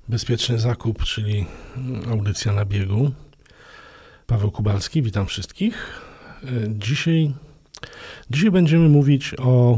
Bezpieczny zakup, czyli audycja na biegu. Paweł Kubalski, witam wszystkich. Dzisiaj będziemy mówić o,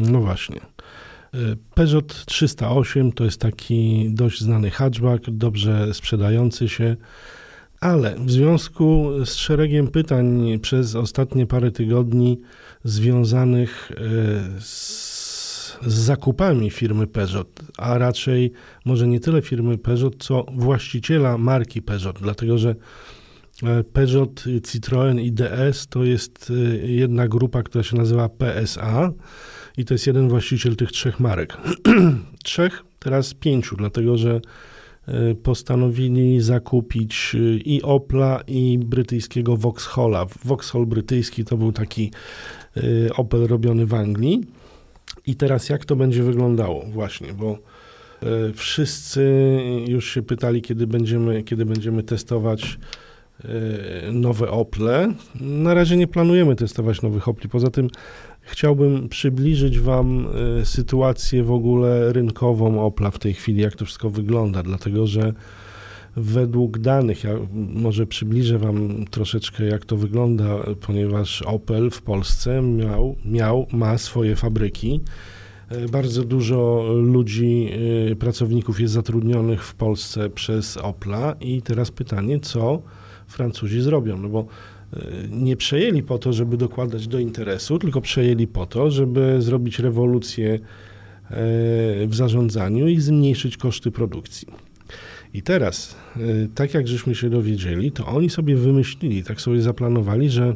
Peugeot 308 to jest taki dość znany hatchback, dobrze sprzedający się, ale w związku z szeregiem pytań przez ostatnie parę tygodni związanych z zakupami firmy Peugeot, a raczej może nie tyle firmy Peugeot, co właściciela marki Peugeot, dlatego że Peugeot, Citroën i DS to jest jedna grupa, która się nazywa PSA i to jest jeden właściciel tych trzech marek. Teraz 5, dlatego że postanowili zakupić i Opla, i brytyjskiego Vauxhalla. Vauxhall brytyjski to był taki Opel robiony w Anglii. I teraz jak to będzie wyglądało właśnie, bo wszyscy już się pytali, kiedy będziemy testować nowe Ople. Na razie nie planujemy testować nowych Opli. Poza tym chciałbym przybliżyć Wam sytuację w ogóle rynkową Opla w tej chwili, jak to wszystko wygląda, dlatego że według danych, ja może przybliżę Wam troszeczkę, jak to wygląda, ponieważ Opel w Polsce ma swoje fabryki. Bardzo dużo ludzi, pracowników jest zatrudnionych w Polsce przez Opla i teraz pytanie, co Francuzi zrobią, no bo nie przejęli po to, żeby dokładać do interesu, tylko przejęli po to, żeby zrobić rewolucję w zarządzaniu i zmniejszyć koszty produkcji. I teraz, tak jak żeśmy się dowiedzieli, to oni sobie wymyślili, tak sobie zaplanowali, że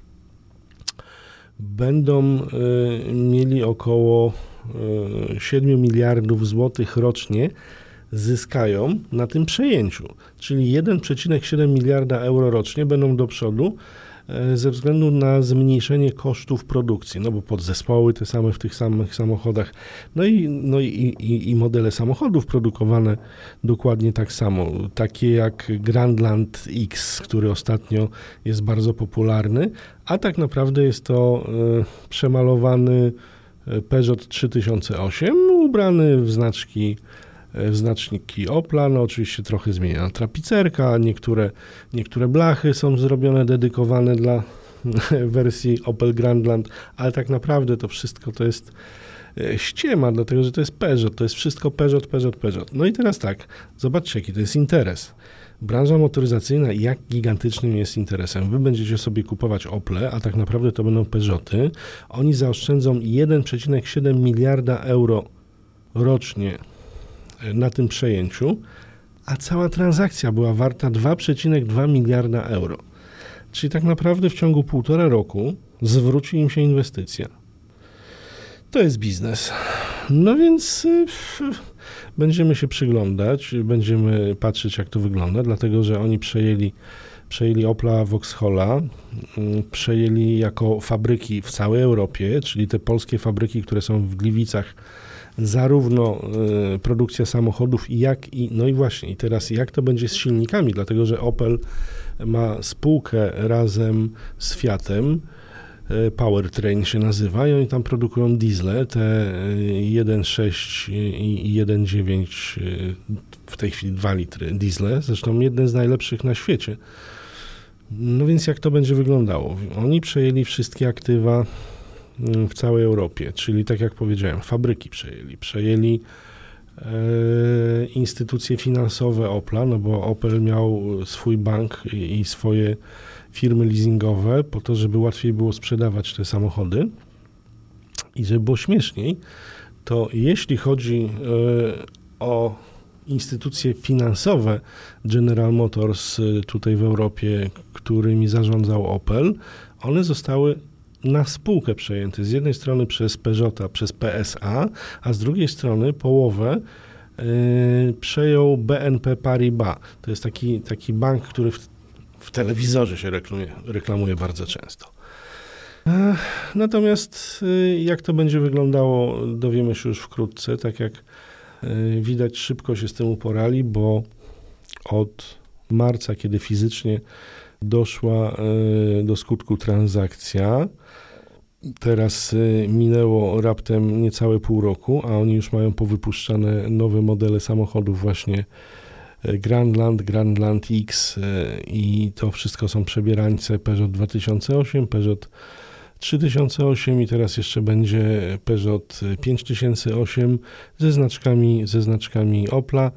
będą mieli około 7 miliardów złotych rocznie zyskają na tym przejęciu, czyli 1,7 miliarda euro rocznie będą do przodu ze względu na zmniejszenie kosztów produkcji, no bo podzespoły te same w tych samych samochodach, i modele samochodów produkowane dokładnie tak samo, takie jak Grandland X, który ostatnio jest bardzo popularny, a tak naprawdę jest to przemalowany Peugeot 3008, ubrany w znaczniki Opla, no oczywiście trochę zmieniona tapicerka, niektóre blachy są zrobione, dedykowane dla wersji Opel Grandland, ale tak naprawdę to wszystko to jest ściema, dlatego że to jest Peugeot, to jest wszystko Peugeot. No i teraz tak, zobaczcie jaki to jest interes. Branża motoryzacyjna jak gigantycznym jest interesem. Wy będziecie sobie kupować Ople, a tak naprawdę to będą Peugeoty. Oni zaoszczędzą 1,7 miliarda euro rocznie na tym przejęciu, a cała transakcja była warta 2,2 miliarda euro. Czyli tak naprawdę w ciągu 1,5 roku zwróci im się inwestycja. To jest biznes. No więc będziemy się przyglądać, będziemy patrzeć jak to wygląda, dlatego że oni przejęli Opla Vauxhalla, przejęli jako fabryki w całej Europie, czyli te polskie fabryki, które są w Gliwicach, zarówno produkcja samochodów, no i właśnie, i teraz jak to będzie z silnikami, dlatego że Opel ma spółkę razem z Fiatem, Powertrain się nazywa i oni tam produkują diesle, te 1,6 i 1,9, w tej chwili 2 litry diesle, zresztą jeden z najlepszych na świecie. No więc jak to będzie wyglądało? Oni przejęli wszystkie aktywa w całej Europie, czyli tak jak powiedziałem, fabryki przejęli instytucje finansowe Opla, no bo Opel miał swój bank i swoje firmy leasingowe po to, żeby łatwiej było sprzedawać te samochody i żeby było śmieszniej, to jeśli chodzi o instytucje finansowe General Motors tutaj w Europie, którymi zarządzał Opel, one zostały na spółkę przejęte. Z jednej strony przez Peugeota, przez PSA, a z drugiej strony połowę przejął BNP Paribas. To jest taki bank, który w telewizorze się reklamuje bardzo często. Natomiast jak to będzie wyglądało, dowiemy się już wkrótce. Tak jak widać, szybko się z tym uporali, bo od marca, kiedy fizycznie doszła do skutku transakcja, Teraz minęło raptem niecałe pół roku, a oni już mają powypuszczane nowe modele samochodów właśnie Grandland X i to wszystko są przebierańce Peugeot 2008, Peugeot 3008 i teraz jeszcze będzie Peugeot 5008 ze znaczkami Opla.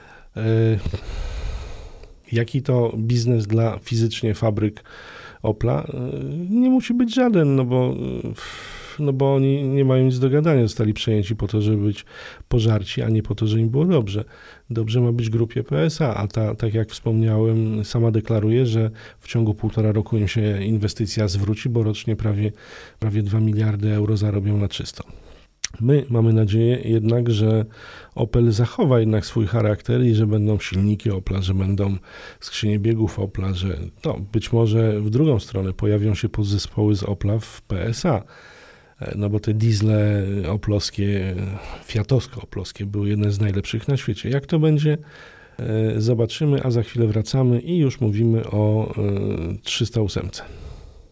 Jaki to biznes dla fizycznie fabryk Opla? Nie musi być żaden, no bo oni nie mają nic do gadania, zostali przejęci po to, żeby być pożarci, a nie po to, żeby im było dobrze. Dobrze ma być grupie PSA, a ta, tak jak wspomniałem, sama deklaruje, że w ciągu 1,5 roku im się inwestycja zwróci, bo rocznie prawie 2 miliardy euro zarobią na czysto. My mamy nadzieję jednak, że Opel zachowa jednak swój charakter i że będą silniki Opla, że będą skrzynie biegów Opla, że być może w drugą stronę pojawią się podzespoły z Opla w PSA. No bo te diesle oplowskie, fiatowsko-oplowskie były jedne z najlepszych na świecie. Jak to będzie? Zobaczymy, a za chwilę wracamy i już mówimy o 308.